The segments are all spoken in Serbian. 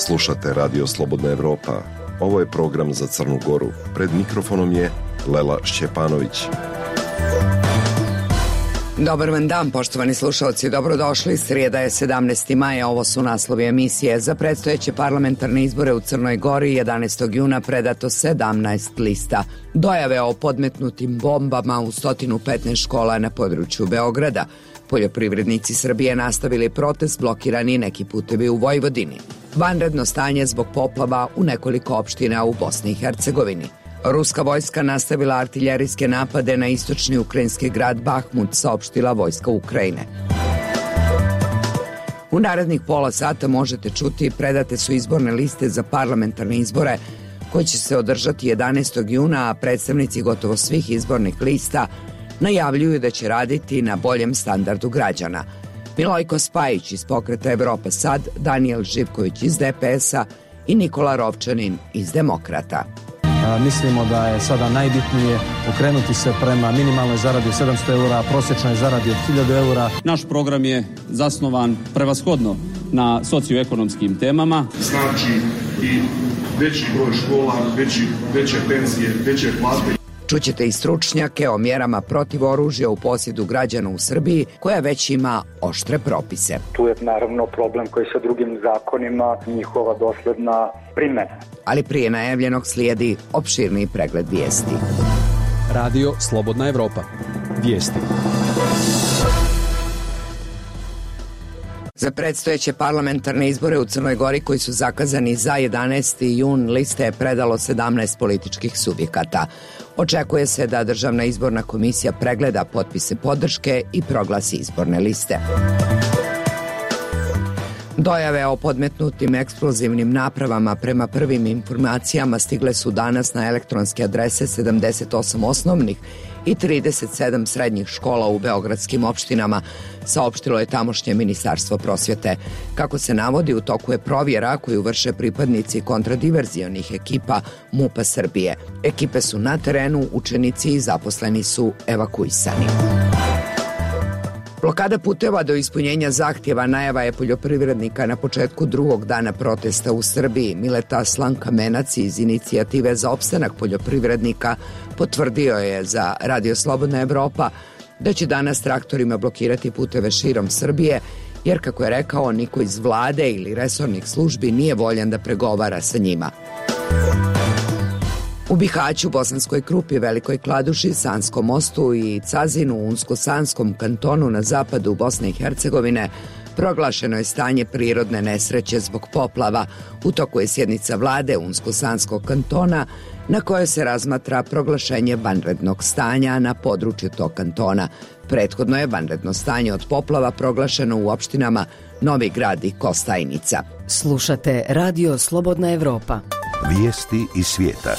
Slušate Radio Slobodna Evropa. Ovo je program za Crnu Goru. Pred mikrofonom je Lela Šćepanović. Dobar vam dan, poštovani slušalci, dobrodošli. Srijeda je 17. maja, ovo su naslovi emisije. Za predstojeće parlamentarne izbore u Crnoj Gori 11. juna predato 17 lista. Dojave o podmetnutim bombama u 115 škola na području Beograda. Poljoprivrednici Srbije nastavili protest, blokirani neki putevi u Vojvodini. Vanredno stanje zbog poplava u nekoliko opština u Bosni i Hercegovini. Ruska vojska nastavila artiljerijske napade na istočni ukrajinski grad Bahmut, saopštila vojska Ukrajine. U narednih pola sata možete čuti predate su izborne liste za parlamentarne izbore koji će se održati 11. juna, a predstavnici gotovo svih izbornih lista najavljuju da će raditi na boljem standardu građana. Milojko Spajić iz Pokreta Evropa Sad, Danijel Živković iz DPS-a i Nikola Rovčanin iz Demokrata. Mislimo da je sada najbitnije okrenuti se prema minimalnoj zaradi od 700 eura, prosječnoj zaradi od 1000 eura. Naš program je zasnovan prevashodno na socioekonomskim temama. Znači i veći broj škola, veće penzije, veće plate. Čućete i stručnjake o mjerama protiv oružja u posjedu građana u Srbiji, koja već ima oštre propise. Tu je naravno problem koji sa drugim zakonima, njihova dosledna primjena. Ali prije najavljenog slijedi opširniji pregled vijesti. Radio Slobodna Evropa. Vijesti. Za predstojeće parlamentarne izbore u Crnoj Gori koji su zakazani za 11. jun liste je predalo 17 političkih subjekata. Očekuje se da Državna izborna komisija pregleda potpise podrške i proglasi izborne liste. Dojave o podmetnutim eksplozivnim napravama prema prvim informacijama stigle su danas na elektronske adrese 78 osnovnih i 37 srednjih škola u beogradskim opštinama, saopštilo je tamošnje Ministarstvo prosvjete. Kako se navodi, u toku je provjera koju vrše pripadnici kontradiverzionih ekipa MUP-a Srbije. Ekipe su na terenu, učenici i zaposleni su evakuisani. Blokada puteva do ispunjenja zahtjeva najava je poljoprivrednika na početku drugog dana protesta u Srbiji. Mileta Slankamenac iz Inicijative za opstanak poljoprivrednika potvrdio je za Radio Slobodna Evropa da će danas traktorima blokirati puteve širom Srbije, jer kako je rekao, niko iz vlade ili resornih službi nije voljan da pregovara sa njima. U Bihaću, Bosanskoj Krupi, Velikoj Kladuši, Sanskom mostu i Cazinu u Unsko-Sanskom kantonu na zapadu Bosne i Hercegovine proglašeno je stanje prirodne nesreće zbog poplava. U toku je sjednica vlade Unsko-Sanskog kantona na kojoj se razmatra proglašenje vanrednog stanja na području tog kantona. Prethodno je vanredno stanje od poplava proglašeno u opštinama Novi Grad i Kostajnica. Slušate Radio Slobodna Evropa. Vijesti iz svijeta.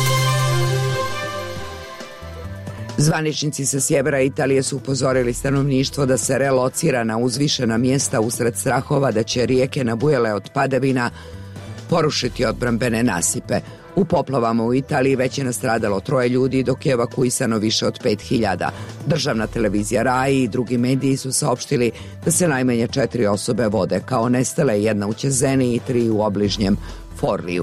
Zvaničnici sa sjevera Italije su upozorili stanovništvo da se relocira na uzvišena mjesta usred strahova da će rijeke nabujale od padavina porušiti odbrambene nasipe. U poplavama u Italiji već je nastradalo 3 ljudi, dok je evakuisano više od 5000. Državna televizija RAI i drugi mediji su saopštili da se najmanje 4 osobe vode kao nestale, 1 u Ceseni i 3 u obližnjem Forliju.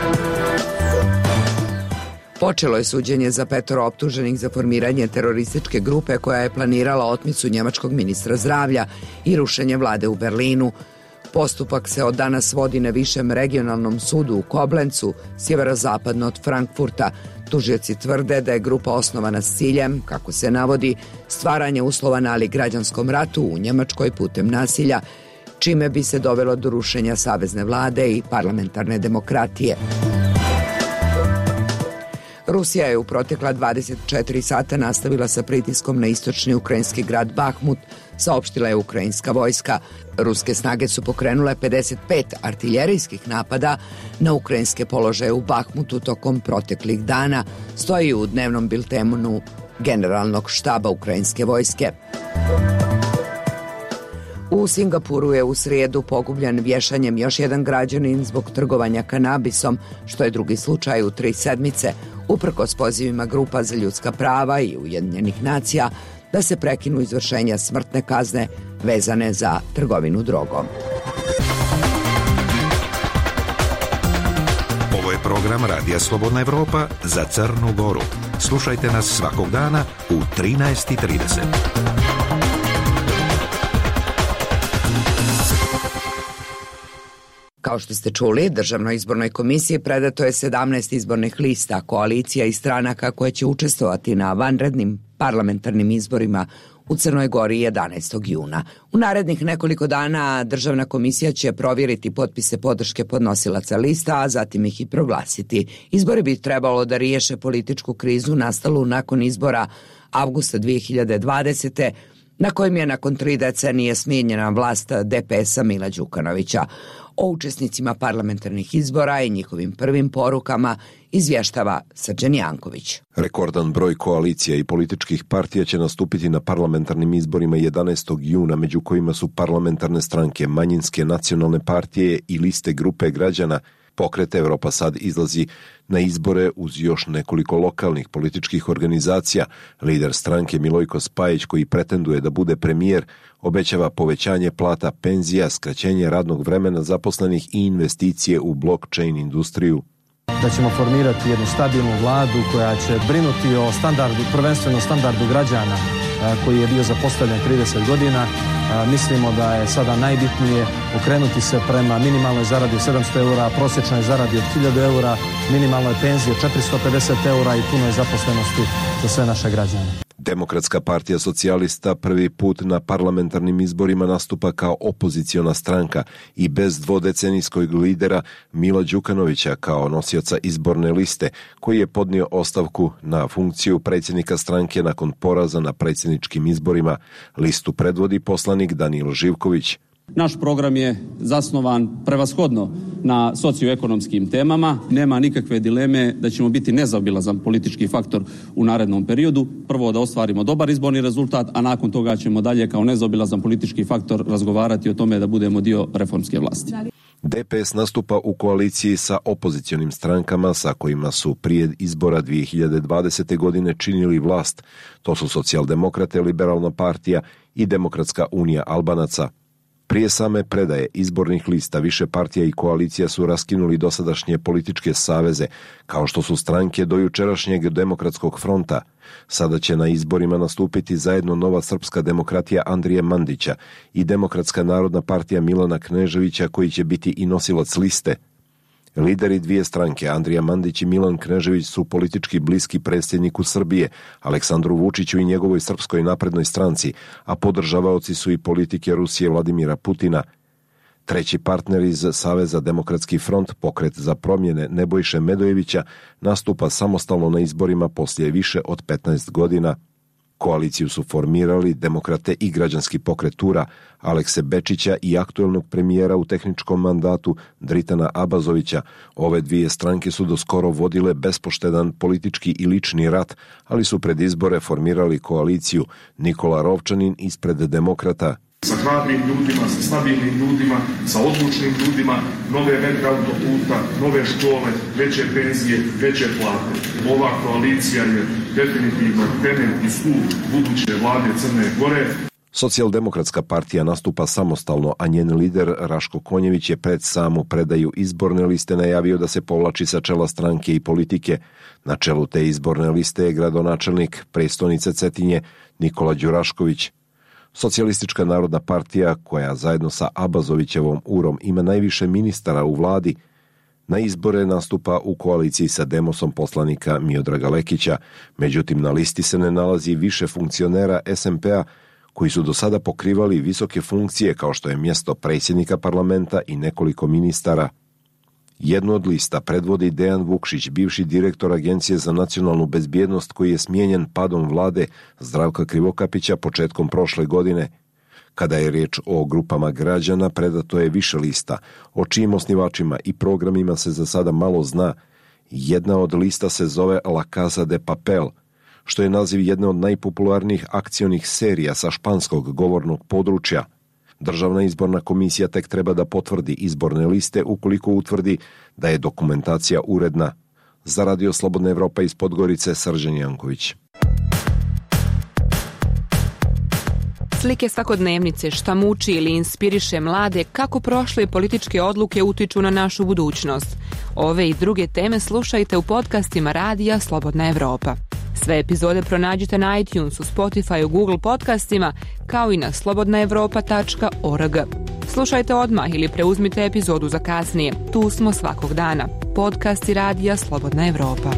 Počelo je suđenje za 5 optuženih za formiranje terorističke grupe koja je planirala otmicu njemačkog ministra zdravlja i rušenje vlade u Berlinu. Postupak se od danas vodi na višem regionalnom sudu u Koblencu, sjeverozapadno od Frankfurta. Tužioci tvrde da je grupa osnovana s ciljem, kako se navodi, stvaranje uslova nalik građanskom ratu u Njemačkoj putem nasilja, čime bi se dovelo do rušenja savezne vlade i parlamentarne demokratije. Rusija je u protekla 24 sata nastavila sa pritiskom na istočni ukrajinski grad Bahmut, saopštila je ukrajinska vojska. Ruske snage su pokrenule 55 artiljerijskih napada na ukrajinske položaje u Bahmutu tokom proteklih dana, stoji u dnevnom biltenu generalnog štaba ukrajinske vojske. U Singapuru je u srijedu pogubljen vješanjem još jedan građanin zbog trgovanja kanabisom, što je drugi slučaj u 3 sedmice, uprkos pozivima grupa za ljudska prava i Ujedinjenih nacija da se prekinu izvršenja smrtne kazne vezane za trgovinu drogom. program Radija Slobodna Evropa za Crnu Goru. Slušajte nas svakog dana u 13:30. Kao što ste čuli, Državnoj izbornoj komisiji predato je 17 izbornih lista koalicija i stranaka koje će učestvovati na vanrednim parlamentarnim izborima u Crnoj Gori 11. juna. U narednih nekoliko dana Državna komisija će provjeriti potpise podrške podnosilaca lista, a zatim ih i proglasiti. Izbori bi trebalo da riješe političku krizu nastalu nakon izbora avgusta 2020. na kojim je nakon 3 decenije smijenjena vlast DPS-a Mila Đukanovića. O učesnicima parlamentarnih izbora i njihovim prvim porukama izvještava Srđan Janković. Rekordan broj koalicija i političkih partija će nastupiti na parlamentarnim izborima 11. juna, među kojima su parlamentarne stranke, manjinske nacionalne partije i liste grupe građana. Pokret Evropa sad izlazi na izbore uz još nekoliko lokalnih političkih organizacija. Lider stranke Milojko Spajić, koji pretenduje da bude premijer, obećava povećanje plata, penzija, skraćenje radnog vremena zaposlenih i investicije u blockchain industriju. Da ćemo formirati jednu stabilnu vladu koja će brinuti o standardu, prvenstveno standardu građana koji je bio zapostavljen 30 godina. Mislimo da je sada najbitnije okrenuti se prema minimalnoj zaradi od 700 eura, prosječnoj zaradi od 1000 eura, minimalnoj penziji 450 eura i punoj zaposlenosti za sve naše građane. Demokratska partija socijalista prvi put na parlamentarnim izborima nastupa kao opoziciona stranka i bez dvodecenijskog lidera Mila Đukanovića kao nosioca izborne liste, koji je podnio ostavku na funkciju predsjednika stranke nakon poraza na predsjedničkim izborima. Listu predvodi poslanik Danilo Živković. Naš program je zasnovan prevashodno na socioekonomskim temama. Nema nikakve dileme da ćemo biti nezaobilazan politički faktor u narednom periodu. Prvo da ostvarimo dobar izborni rezultat, a nakon toga ćemo dalje kao nezaobilazan politički faktor razgovarati o tome da budemo dio reformske vlasti. DPS nastupa u koaliciji sa opozicionim strankama sa kojima su prije izbora 2020. godine činili vlast. To su Socijaldemokrate, Liberalna partija i Demokratska unija Albanaca. Prije same predaje izbornih lista više partija i koalicija su raskinuli dosadašnje političke saveze, kao što su stranke do jučerašnjeg Demokratskog fronta. Sada će na izborima nastupiti zajedno Nova srpska demokratija Andrije Mandića i Demokratska narodna partija Milana Kneževića, koji će biti i nosilac liste. Lideri dvije stranke, Andrija Mandić i Milan Knežević, su politički bliski predsjedniku Srbije, Aleksandru Vučiću i njegovoj Srpskoj naprednoj stranci, a podržavaoci su i politike Rusije Vladimira Putina. Treći partner iz Saveza Demokratski front, Pokret za promjene Nebojše Medojevića, nastupa samostalno na izborima poslije više od 15 godina. Koaliciju su formirali Demokrate i Građanski pokret Tura, Alekse Bečića i aktuelnog premijera u tehničkom mandatu Dritana Abazovića. Ove dvije stranke su doskoro vodile bespoštedan politički i lični rat, ali su pred izbore formirali koaliciju. Nikola Rovčanin ispred Demokrata. Sa hradnim ljudima, sa stabilnim ljudima, sa odlučnim ljudima, nove metre autoputa, nove škole, veće penzije, veće plate. Ova koalicija je definitivno temelj i stup buduće vlade Crne Gore. Socijaldemokratska partija nastupa samostalno, a njen lider Raško Konjević je pred samu predaju izborne liste najavio da se povlači sa čela stranke i politike. Na čelu te izborne liste je gradonačelnik prestonice Cetinje Nikola Đurašković. Socijalistička narodna partija, koja zajedno sa Abazovićevom Urom ima najviše ministara u vladi, na izbore nastupa u koaliciji sa Demosom poslanika Miodraga Lekića. Međutim, na listi se ne nalazi više funkcionera SMP-a koji su do sada pokrivali visoke funkcije kao što je mjesto predsjednika parlamenta i nekoliko ministara. Jednu od lista predvodi Dejan Vukšić, bivši direktor Agencije za nacionalnu bezbjednost, koji je smijenjen padom vlade Zdravka Krivokapića početkom prošle godine. Kada je riječ o grupama građana, predato je više lista, o čijim osnivačima i programima se za sada malo zna. Jedna od lista se zove La Casa de Papel, što je naziv jedne od najpopularnijih akcionih serija sa španskog govornog područja. Državna izborna komisija tek treba da potvrdi izborne liste ukoliko utvrdi da je dokumentacija uredna. Za Radio Slobodna Evropa iz Podgorice, Srđan Janković. Slike svakodnevnice, šta muči ili inspiriše mlade, kako prošle političke odluke utiču na našu budućnost. Ove i druge teme slušajte u podcastima Radija Slobodna Evropa. Sve epizode pronađite na iTunesu, Spotify, Google podcastima, kao i na slobodnaevropa.org. Slušajte odmah ili preuzmite epizodu za kasnije. Tu smo svakog dana. Podcasti Radija Slobodna Evropa.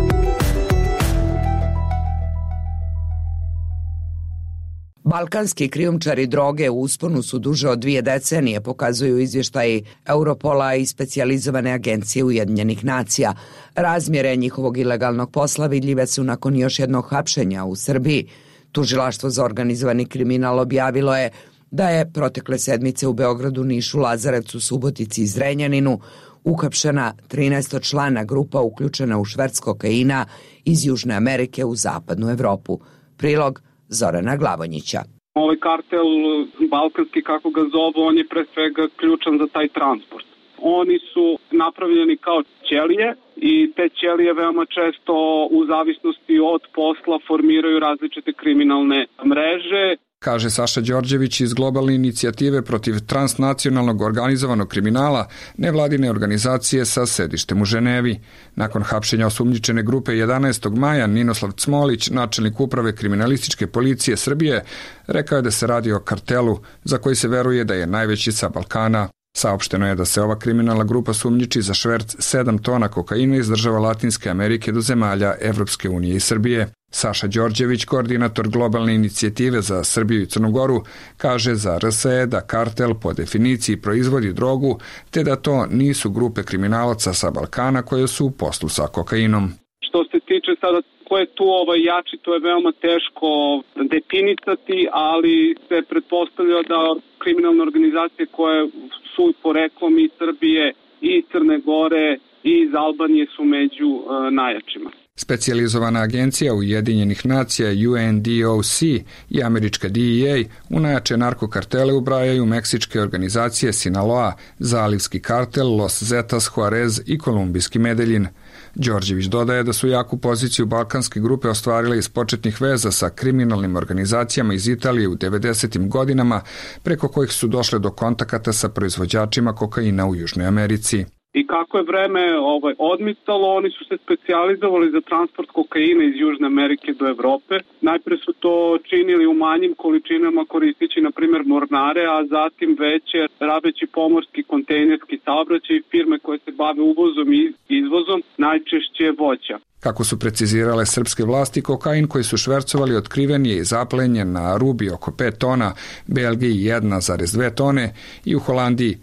Balkanski krijumčari droge u usponu su duže od 2 decenije, pokazuju izvještaji Europola i specijalizovane agencije Ujedinjenih nacija. Razmjere njihovog ilegalnog posla vidljive su nakon još jednog hapšenja u Srbiji. Tužilaštvo za organizovani kriminal objavilo je da je protekle sedmice u Beogradu, Nišu, Lazarevcu, Subotici i Zrenjaninu uhapšena 13-člana grupa uključena u šverc kokaina iz Južne Amerike u zapadnu Evropu. Prilog Zorana Glavonjića. Ovaj kartel balkanski, kako ga zovu, on je pre svega ključan za taj transport. Oni su napravljeni kao ćelije i te ćelije veoma često u zavisnosti od posla formiraju različite kriminalne mreže. Kaže Saša Đorđević iz globalne inicijative protiv transnacionalnog organizovanog kriminala, nevladine organizacije sa sedištem u Ženevi. Nakon hapšenja osumnjičene grupe 11. maja, Ninoslav Cmolić, načelnik uprave kriminalističke policije Srbije, rekao je da se radi o kartelu za koji se veruje da je najveći sa Balkana. Saopšteno je da se ova kriminalna grupa sumnjiči za šverc 7 tona kokaina iz država Latinske Amerike do zemalja Evropske unije i Srbije. Saša Đorđević, koordinator globalne inicijative za Srbiju i Crnu Goru, kaže za RSE da kartel po definiciji proizvodi drogu, te da to nisu grupe kriminalaca sa Balkana koje su u poslu sa kokainom. Što se tiče sada ko je tu jači, to je veoma teško definisati, ali se pretpostavlja da kriminalne organizacije koje su poreklom iz Srbije i Crne Gore i iz Albanije su među najjačima. Specijalizovana agencija Ujedinjenih nacija UNDOC i američka DEA u najjače narkokartele ubrajaju meksičke organizacije Sinaloa, Zalivski kartel, Los Zetas, Juarez i Kolumbijski Medellin. Đorđević dodaje da su jaku poziciju balkanske grupe ostvarile iz početnih veza sa kriminalnim organizacijama iz Italije u 90. godinama, preko kojih su došle do kontakata sa proizvođačima kokaina u Južnoj Americi. I kako je vreme odmicalo, oni su se specijalizovali za transport kokaina iz Južne Amerike do Evrope. Najpre su to činili u manjim količinama koristeći, na primjer, mornare, a zatim veće rabeći pomorski kontejnerski saobraćaj, firme koje se bave uvozom i izvozom, najčešće voća. Kako su precizirale srpske vlasti, kokain koji su švercovali otkriven je i zaplenjen na Arubi oko 5 tona, Belgiji 1,2 tone i u Holandiji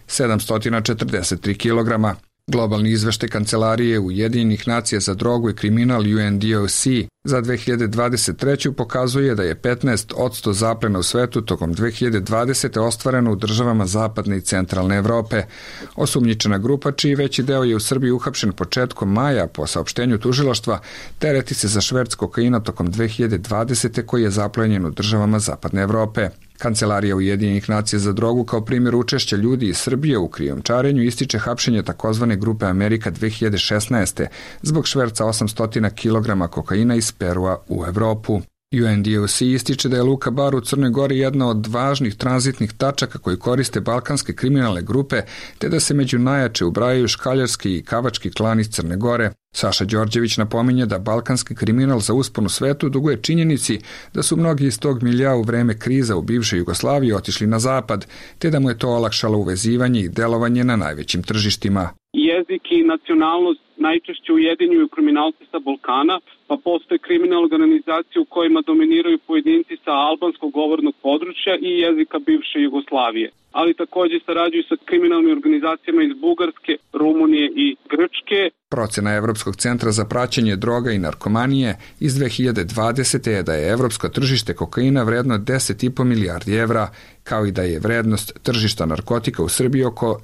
743 kilograma. Globalni izveštaj Kancelarije Ujedinjenih nacija za drogu i kriminal UNDOC za 2023. pokazuje da je 15% zaplena u svetu tokom 2020. ostvareno u državama zapadne i centralne Evrope. Osumnjičena grupa, čiji veći deo je u Srbiji uhapšen početkom maja po saopštenju tužilaštva, tereti se za šverc kokaina tokom 2020. koji je zaplenjen u državama zapadne Evrope. Kancelarija Ujedinjenih nacija za drogu kao primjer učešća ljudi iz Srbije u krijumčarenju ističe hapšenje takozvane grupe Amerika 2016. zbog šverca 800 kg kokaina iz Perua u Evropu. UNDOC ističe da je Luka Bar u Crnoj Gori jedna od važnih tranzitnih tačaka koji koriste balkanske kriminalne grupe, te da se među najjače ubrajaju škaljarski i kavački klan iz Crne Gore. Saša Đorđević napominje da balkanski kriminal za uspon u svetu duguje činjenici da su mnogi iz tog milja u vreme kriza u bivšoj Jugoslaviji otišli na zapad, te da mu je to olakšalo uvezivanje i delovanje na najvećim tržištima. Jezik i nacionalnost najčešće ujedinjuju kriminalce sa Balkana, pa postoje kriminalne organizacije u kojima dominiraju pojedinci sa albanskog govornog područja i jezika bivše Jugoslavije. Ali također sarađuju sa kriminalnim organizacijama iz Bugarske, Rumunije i Grčke. Procena Evropskog centra za praćenje droga i narkomanije iz 2020. je da je evropsko tržište kokaina vredno 10,5 milijardi evra, kao i da je vrednost tržišta narkotika u Srbiji oko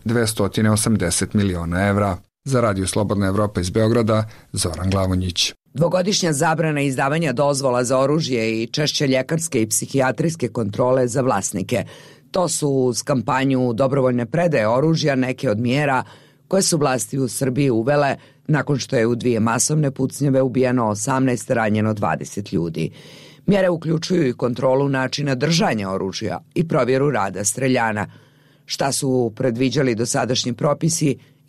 280 miliona evra. Za Radio Slobodna Evropa iz Beograda, Zoran Glavonjić. Dvogodišnja zabrana izdavanja dozvola za oružje i češće ljekarske i psihijatrijske kontrole za vlasnike. To su uz kampanju dobrovoljne predaje oružja neke od mjera koje su vlasti u Srbiji uvele nakon što je u 2 masovne pucnjeve ubijeno 18, ranjeno 20 ljudi. Mjere uključuju i kontrolu načina držanja oružja i provjeru rada streljana. Šta su predviđali dosadašnji propisi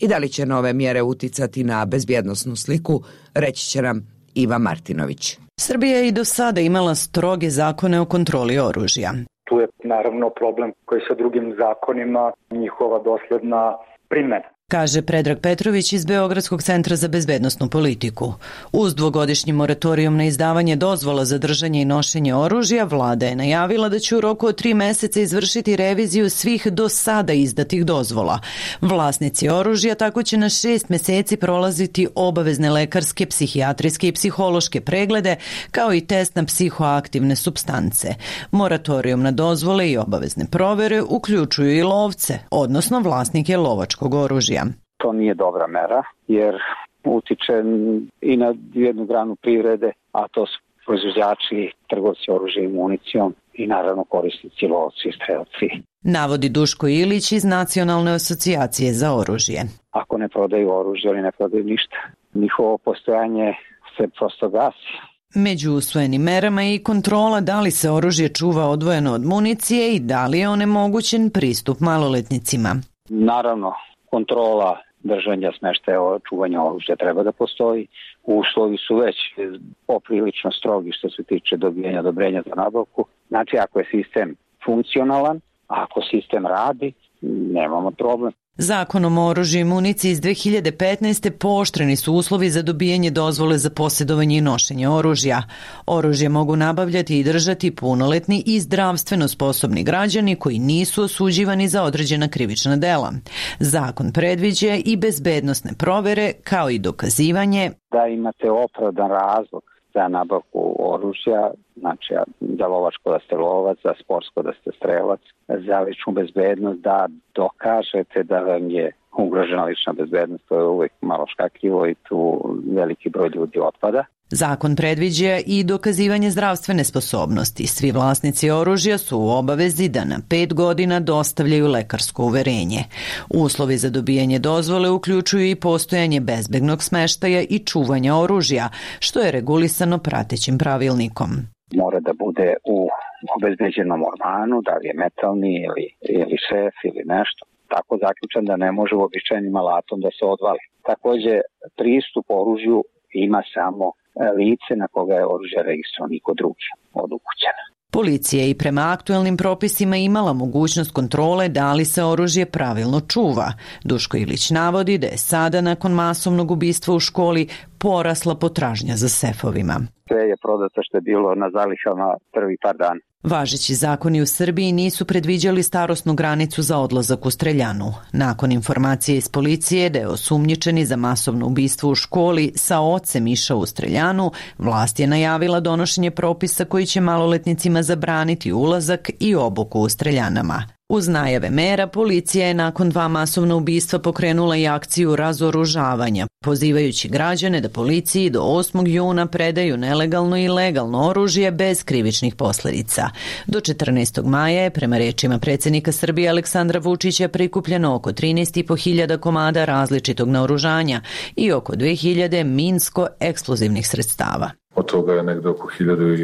i da li će nove mjere uticati na bezbjednosnu sliku, reći će nam Iva Martinović. Srbija je i do sada imala stroge zakone o kontroli oružja. Tu je naravno problem koji sa drugim zakonima, njihova dosledna primjena. Kaže Predrag Petrović iz Beogradskog centra za bezbednosnu politiku. Uz dvogodišnji moratorijum na izdavanje dozvola za držanje i nošenje oružja, vlada je najavila da će u roku od 3 meseca izvršiti reviziju svih do sada izdatih dozvola. Vlasnici oružja tako će na 6 meseci prolaziti obavezne lekarske, psihijatrijske i psihološke preglede, kao i test na psihoaktivne supstance. Moratorijum na dozvole i obavezne provere uključuju i lovce, odnosno vlasnike lovačkog oružja. To nije dobra mera jer utiče i na jednu granu privrede, a to su proizvođači, trgovci oružja i municijom i naravno korisnici, lovci i strelci. Navodi Duško Ilić iz Nacionalne asocijacije za oružje. Ako ne prodaju oružje ili ne prodaju ništa, njihovo postojanje se prosto gasi. Među usvojenim merama je i kontrola da li se oružje čuva odvojeno od municije i da li je onemogućen pristup maloletnicima. Naravno, kontrola držanja, smeštaja, čuvanja oružja treba da postoji. Uslovi su već poprilično strogi što se tiče dobijanja odobrenja za nabavku. Znači, ako je sistem funkcionalan, ako sistem radi, nemamo problem. Zakonom o oružju i municiji iz 2015. pooštreni su uslovi za dobijanje dozvole za posjedovanje i nošenje oružja. Oružje mogu nabavljati i držati punoletni i zdravstveno sposobni građani koji nisu osuđivani za određena krivična dela. Zakon predviđa i bezbednosne provere kao i dokazivanje da imate opravdan razlog za nabavku oružja, znači za lovačko da ste lovac, za sportsko da ste strelac, za ličnu bezbednost da dokažete da vam je ugrožena lična bezbednost, to je uvijek malo škakljivo i tu veliki broj ljudi otpada. Zakon predviđa i dokazivanje zdravstvene sposobnosti. Svi vlasnici oružja su u obavezi da na 5 godina dostavljaju lekarsko uverenje. Uslovi za dobijanje dozvole uključuju i postojanje bezbednog smeštaja i čuvanja oružja, što je regulisano pratećim pravilnikom. Mora da bude u obezbeđenom ormanu, da li je metalni ili šef ili nešto. Tako zaključan da ne može uobičajenim alatom da se odvali. Također, pristup oružju ima samo lice na koga je oružje registrovano, niko drugi od ukućana. Policija je i prema aktuelnim propisima imala mogućnost kontrole da li se oružje pravilno čuva. Duško Ilić navodi da je sada nakon masovnog ubistva u školi porasla potražnja za sefovima. Sve je prodato što je bilo na zalihama prvi par dana. Važeći zakoni u Srbiji nisu predviđali starosnu granicu za odlazak u streljanu. Nakon informacije iz policije da je osumnjičeni za masovno ubistvo u školi sa ocem išao u streljanu, vlast je najavila donošenje propisa koji će maloletnicima zabraniti ulazak i obuku u streljanama. Uz najave mera, policija je nakon 2 masovna ubistva pokrenula i akciju razoružavanja, pozivajući građane da policiji do 8. juna predaju nelegalno i legalno oružje bez krivičnih posljedica. Do 14. maja je, prema rečima predsjednika Srbije Aleksandra Vučića, prikupljeno oko 13.500 komada različitog naoružanja i oko 2000 minsko-eksplozivnih sredstava. Od toga je negde oko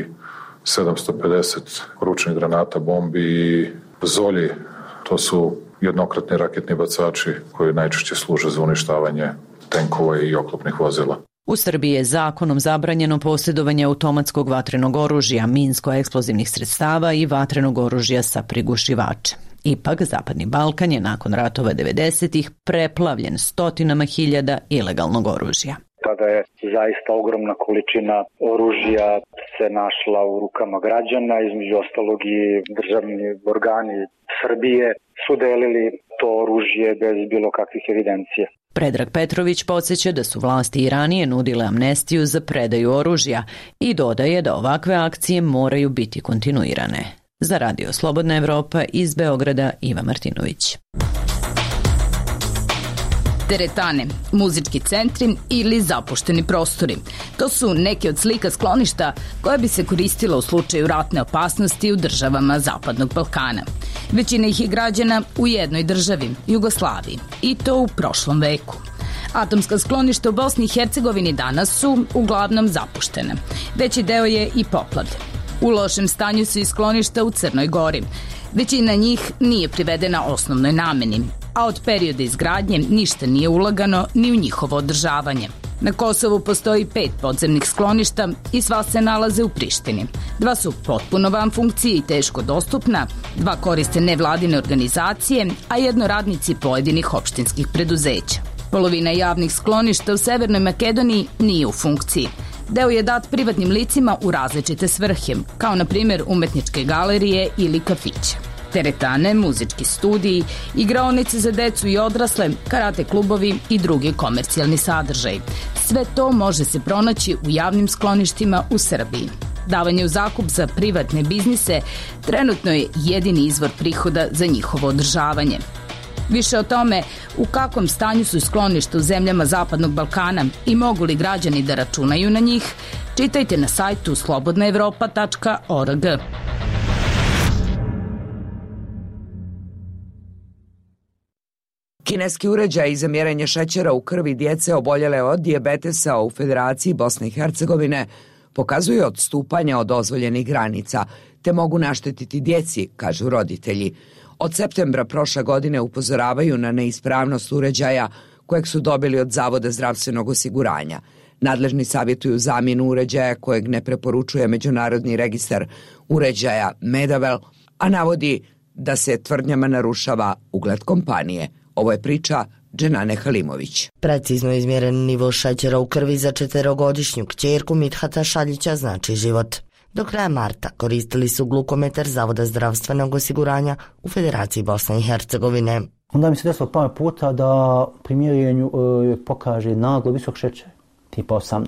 1750 ručnih granata, bombi i zolji. To su jednokratni raketni bacači koji najčešće služe za uništavanje tenkova i oklopnih vozila. U Srbiji je zakonom zabranjeno posjedovanje automatskog vatrenog oružja, minsko-eksplozivnih sredstava i vatrenog oružja sa prigušivačem. Ipak, Zapadni Balkan je nakon ratova 90-ih preplavljen stotinama hiljada ilegalnog oružja. Tada je zaista ogromna količina oružja se našla u rukama građana, između ostalog i državni organi Srbije su delili to oružje bez bilo kakvih evidencija. Predrag Petrović podsjeća da su vlasti i ranije nudile amnestiju za predaju oružja i dodaje da ovakve akcije moraju biti kontinuirane. Za Radio Slobodna Evropa iz Beograda, Iva Martinović. Teretane, muzički centri ili zapušteni prostori. To su neke od slika skloništa koja bi se koristila u slučaju ratne opasnosti u državama Zapadnog Balkana. Većina ih je građana u jednoj državi, Jugoslaviji, i to u prošlom veku. Atomska skloništa u Bosni i Hercegovini danas su uglavnom zapuštene. Veći deo je i poplavljen. U lošem stanju su i skloništa u Crnoj Gori. Većina njih nije privedena osnovnoj nameni, a od perioda izgradnje ništa nije ulagano ni u njihovo održavanje. Na Kosovu postoji 5 podzemnih skloništa i sva se nalaze u Prištini. 2 su potpuno van funkcije i teško dostupna, 2 koriste nevladine organizacije, a 1 radnici pojedinih opštinskih preduzeća. Polovina javnih skloništa u Severnoj Makedoniji nije u funkciji. Deo je dat privatnim licima u različite svrhe, kao na primjer umetničke galerije ili kafiće. Teretane, muzički studiji, igraonice za decu i odrasle, karate klubovi i drugi komercijalni sadržaj. Sve to može se pronaći u javnim skloništima u Srbiji. Davanje u zakup za privatne biznise trenutno je jedini izvor prihoda za njihovo održavanje. Više o tome u kakvom stanju su skloništa u zemljama Zapadnog Balkana i mogu li građani da računaju na njih, čitajte na sajtu slobodnaevropa.org. Kineski uređaji za mjerenje šećera u krvi djece oboljele od dijabetesa u Federaciji Bosne i Hercegovine pokazuju odstupanja od dozvoljenih granica, te mogu naštetiti djeci, kažu roditelji. Od septembra prošle godine upozoravaju na neispravnost uređaja kojeg su dobili od Zavoda zdravstvenog osiguranja. Nadležni savjetuju zamjenu uređaja kojeg ne preporučuje Međunarodni registar uređaja Medavel, a navodi da se tvrdnjama narušava ugled kompanije. Ovo je priča Dženane Halimović. Precizno izmjeren nivo šećera u krvi za 4-godišnju kćerku Mithata Šaljića znači život. Do kraja marta koristili su glukometar Zavoda zdravstvenog osiguranja u Federaciji Bosne i Hercegovine. Onda mi se desilo par puta da pri mjerenju pokaže naglo visok šećer, tipa 18.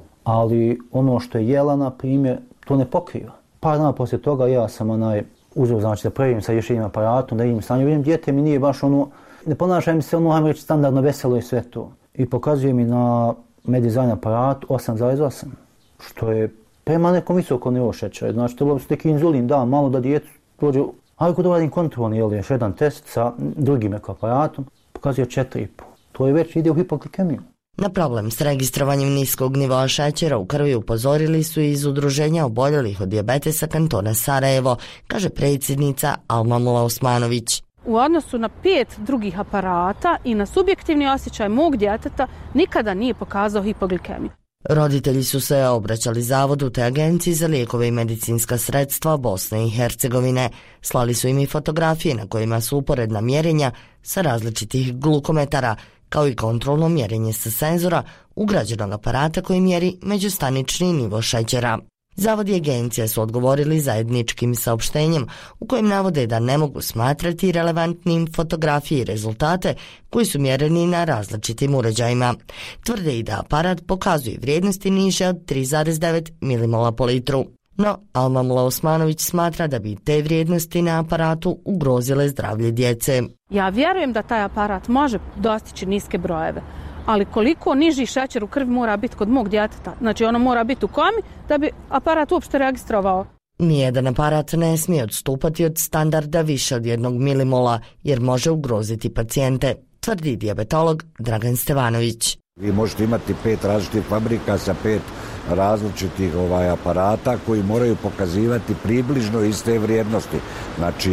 Ali ono što je jela, na primjer, to ne pokriva. Par dana poslije toga ja sam uzeo da provjerim sa još jednim aparatom, da vidim stanje. Vidim, dijete mi nije baš ne ponaša mi se ajmo reći, standardno veselo i sve to. I pokazuje mi na Medizajn aparatu 8,8, što je prema nekom visoko nivo šećera. Znači, trebalo se neki inzulin, malo da djecu dođe. Ali kod uradim kontrolni, još jedan test sa drugim aparatom, pokazuje 4,5. To je već ide u hipoglikemiju. Na problem s registrovanjem niskog nivoa šećera u krvi upozorili su iz Udruženja oboljelih od dijabetesa kantona Sarajevo, kaže predsjednica Almamula Osmanović. U odnosu na 5 drugih aparata i na subjektivni osjećaj mog djeteta nikada nije pokazao hipoglikemiju. Roditelji su se obraćali Zavodu te Agenciji za lijekove i medicinska sredstva Bosne i Hercegovine. Slali su im i fotografije na kojima su uporedna mjerenja sa različitih glukometara, kao i kontrolno mjerenje sa senzora ugrađenog aparata koji mjeri međustanični nivo šećera. Zavod i agencija su odgovorili zajedničkim saopštenjem u kojem navode da ne mogu smatrati relevantnim fotografije i rezultate koji su mjereni na različitim uređajima. Tvrde i da aparat pokazuje vrijednosti niže od 3,9 milimola po litru. No, Almamula Osmanović smatra da bi te vrijednosti na aparatu ugrozile zdravlje djece. Ja vjerujem da taj aparat može dostići niske brojeve, ali koliko niži šećer u krvi mora biti kod mog djeteta? Znači ono mora biti u komi da bi aparat uopšte registrovao. Nijedan aparat ne smije odstupati od standarda više od 1 milimola jer može ugroziti pacijente, tvrdi dijabetolog Dragan Stevanović. Vi možete imati 5 različitih fabrika sa 5 različitih aparata koji moraju pokazivati približno iste vrijednosti. Znači,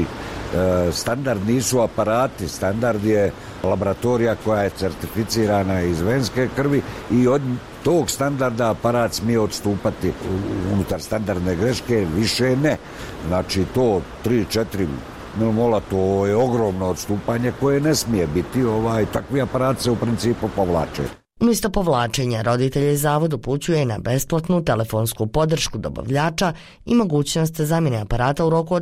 standard nisu aparati, standard je laboratorija koja je certificirana iz venske krvi i od tog standarda aparat smije odstupati unutar standardne greške, više ne. Znači to 3-4 milimola, to je ogromno odstupanje koje ne smije biti, takvi aparati se u principu povlače. Umjesto povlačenja, roditelje Zavod upućuje na besplatnu telefonsku podršku dobavljača i mogućnost zamjene aparata u roku od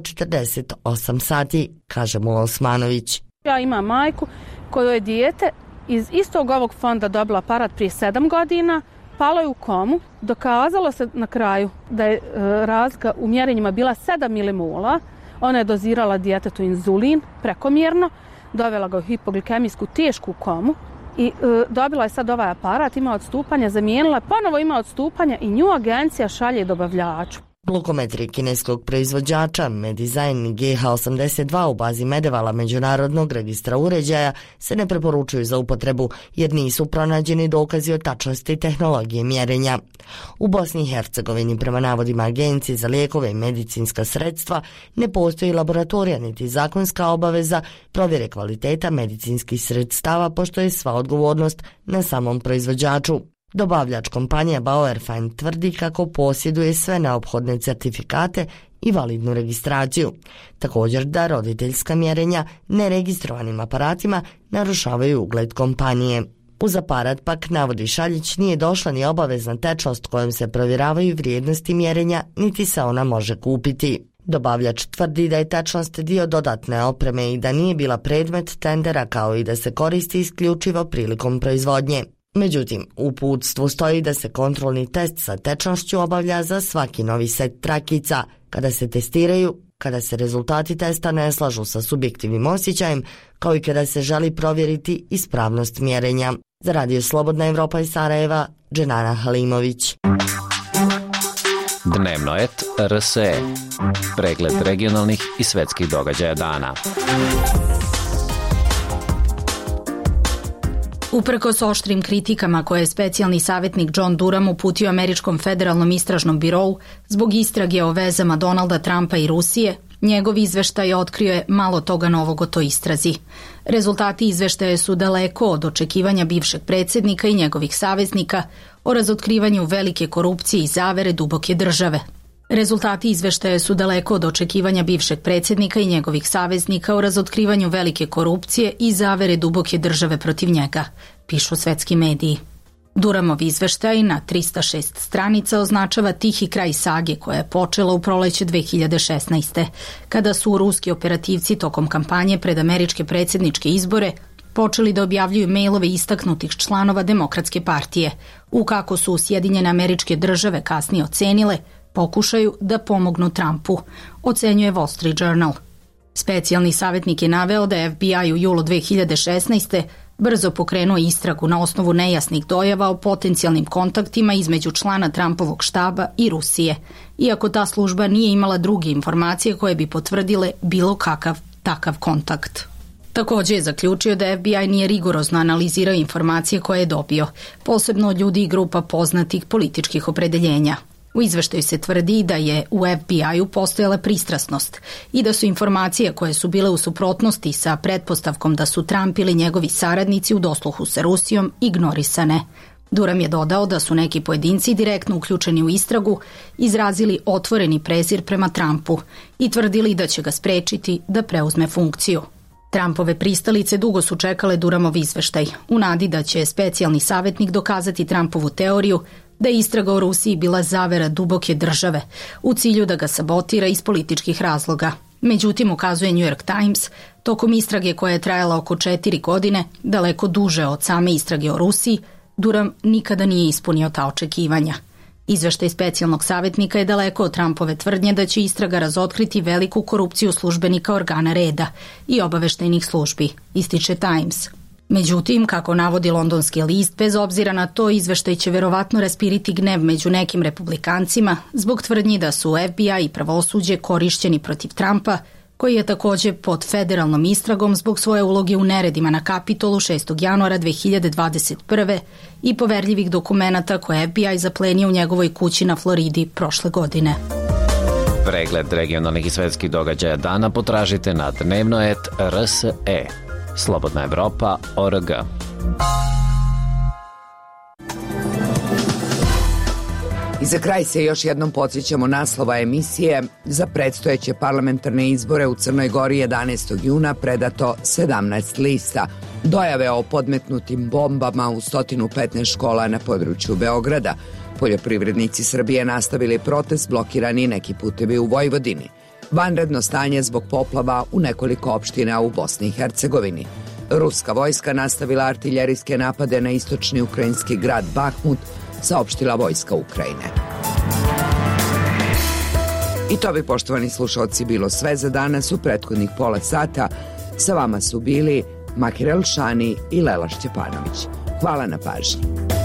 48 sati, kaže Mula Osmanović. Ja imam majku kojoj je dijete iz istog ovog fonda dobila aparat prije 7 godina, palo je u komu, dokazalo se na kraju da je razlika u mjerenjima bila 7 milimola, ona je dozirala djetetu inzulin prekomjerno, dovela ga u hipoglikemijsku tešku komu, i dobila je sad ovaj aparat, ima odstupanja, zamijenila, ponovo ima odstupanja i nju agencija šalje dobavljaču. Glukometri kineskog proizvođača Medizin GH82 u bazi Medevala Međunarodnog registra uređaja se ne preporučuju za upotrebu jer nisu pronađeni dokazi o tačnosti tehnologije mjerenja. U Bosni i Hercegovini, prema navodima Agencije za lijekove i medicinska sredstva, ne postoji laboratorija niti zakonska obaveza provjere kvaliteta medicinskih sredstava, pošto je sva odgovornost na samom proizvođaču. Dobavljač kompanija Bauerfeind tvrdi kako posjeduje sve neophodne certifikate i validnu registraciju. Također da roditeljska mjerenja neregistrovanim aparatima narušavaju ugled kompanije. Uz aparat pak, navodi Šaljić, nije došla ni obavezna tečnost kojom se provjeravaju vrijednosti mjerenja, niti se ona može kupiti. Dobavljač tvrdi da je tečnost dio dodatne opreme i da nije bila predmet tendera, kao i da se koristi isključivo prilikom proizvodnje. Međutim, u uputstvu stoji da se kontrolni test sa tečnošću obavlja za svaki novi set trakica, kada se testiraju, kada se rezultati testa ne slažu sa subjektivnim osjećajem, kao i kada se želi provjeriti ispravnost mjerenja. Za Radio Slobodna Evropa iz Sarajeva, Dženana Halimović. Dnevno et RSE. Pregled regionalnih i svetskih događaja dana. Uprkos oštrim kritikama koje je specijalni savjetnik John Durham uputio Američkom federalnom istražnom birou zbog istrage o vezama Donalda Trumpa i Rusije, njegov izveštaj otkrio je malo toga novog o toj istrazi. Rezultati izveštaja su daleko od očekivanja bivšeg predsjednika i njegovih saveznika o razotkrivanju velike korupcije i zavere duboke države. Rezultati izveštaja su daleko od očekivanja bivšeg predsjednika i njegovih saveznika o razotkrivanju velike korupcije i zavere duboke države protiv njega, pišu svetski mediji. Durhamov izveštaj na 306 stranica označava tihi kraj sage koja je počela u proleće 2016. kada su ruski operativci tokom kampanje pred američke predsjedničke izbore počeli da objavljuju mailove istaknutih članova Demokratske partije, u kako su Sjedinjene Američke Države kasnije ocenile pokušaju da pomognu Trumpu, ocenjuje Wall Street Journal. Specijalni savjetnik je naveo da je FBI u julu 2016. brzo pokrenuo istragu na osnovu nejasnih dojava o potencijalnim kontaktima između člana Trumpovog štaba i Rusije, iako ta služba nije imala druge informacije koje bi potvrdile bilo kakav takav kontakt. Također je zaključio da FBI nije rigorozno analizirao informacije koje je dobio, posebno od ljudi i grupa poznatih političkih opredeljenja. U izveštaju se tvrdi da je u FBI-u postojala pristrasnost i da su informacije koje su bile u suprotnosti sa pretpostavkom da su Trump ili njegovi saradnici u dosluhu sa Rusijom ignorisane. Durham je dodao da su neki pojedinci direktno uključeni u istragu izrazili otvoreni prezir prema Trumpu i tvrdili da će ga sprečiti da preuzme funkciju. Trumpove pristalice dugo su čekale Durhamov izveštaj, u nadi da će specijalni savjetnik dokazati Trumpovu teoriju da je istraga o Rusiji bila zavera duboke države u cilju da ga sabotira iz političkih razloga. Međutim, ukazuje New York Times, tokom istrage koja je trajala oko 4 godine, daleko duže od same istrage o Rusiji, Durham nikada nije ispunio ta očekivanja. Izveštaj specijalnog savjetnika je daleko od Trumpove tvrdnje da će istraga razotkriti veliku korupciju službenika organa reda i obaveštajnih službi, ističe Times. Međutim, kako navodi londonski list, bez obzira na to izveštaj će verovatno raspiriti gnev među nekim republikancima zbog tvrdnji da su FBI i pravosuđe korišćeni protiv Trumpa, koji je također pod federalnom istragom zbog svoje uloge u neredima na Kapitolu 6. januara 2021. i poverljivih dokumenata koje je FBI zaplenio u njegovoj kući na Floridi prošle godine. Pregled regionalnih i svetskih događaja dana potražite na dnevno.rs.e. Slobodna Evropa.org. I za kraj se još jednom podsjećamo naslova emisije. Za predstojeće parlamentarne izbore u Crnoj Gori 11. juna predato 17 lista. Dojave o podmetnutim bombama u 115 škola na području Beograda. Poljoprivrednici Srbije nastavili protest, blokirani neki putevi u Vojvodini. Vanredno stanje zbog poplava u nekoliko opština u Bosni i Hercegovini. Ruska vojska nastavila artiljerijske napade na istočni ukrajinski grad Bahmut, saopštila vojska Ukrajine. I to bi, poštovani slušalci, bilo sve za danas u prethodnih pola sata. Sa vama su bili Makir Elšani i Lela Šćepanović. Hvala na pažnji.